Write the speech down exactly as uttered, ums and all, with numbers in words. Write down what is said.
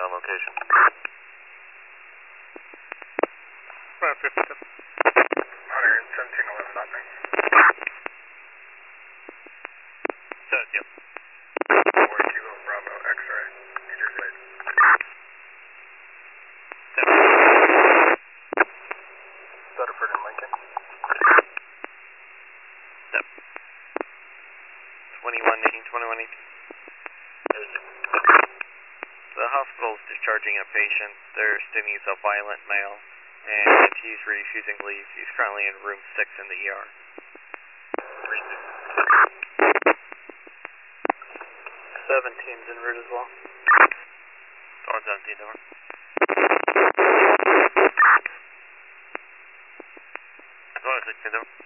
on location. five fifty-seven. one seventeen eleven, nothing. Says, yep. four Kilo Bravo X-ray. Major late. Rutherford and Lincoln. Yep. twenty-one eighteen, twenty-one eighteen. The hospital is discharging a patient. They're stating he's a violent male, and he's refusing to leave. He's currently in room six in the E R. seventeen's en route as well. On seventeen, over. Go on, sixteen, over.